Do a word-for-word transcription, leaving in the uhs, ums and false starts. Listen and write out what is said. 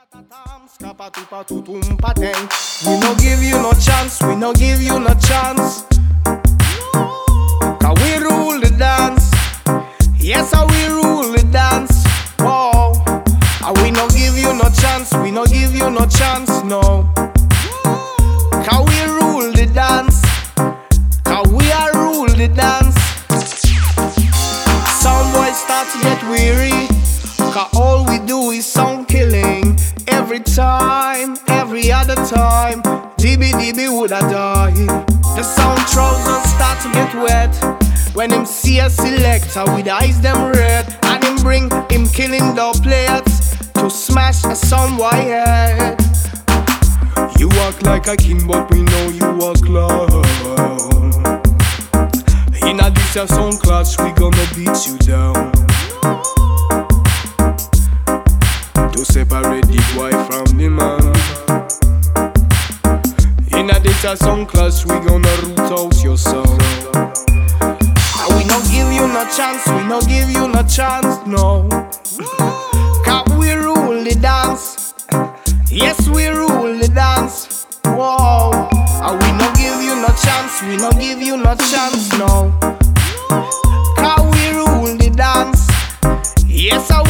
We no give you no chance, we no give you no chance. Cause we rule the dance. Yes, I we rule the dance. Whoa. And we no give you no chance, we no give you no chance, no. Cause we rule the dance. Cause we are rule the dance. Some boys start to get weary, cause all we do is sound killing. Every time, every other time, D B D B woulda died. The sound trousers start to get wet when him see a selector with eyes them red, and him bring him killing the players to smash a sound head. You walk like a king, but we know you a clown. In a this your sound class, we gonna beat you down. To separate the boy from the man. In a this your sound class, we gonna root out your sound. And we no give you no chance, we no give you no chance, no. Cause we rule the dance. Yes, we rule the dance. Whoa. And we no give you no chance, we no give you no chance, no. Cause we rule the dance. Yes, I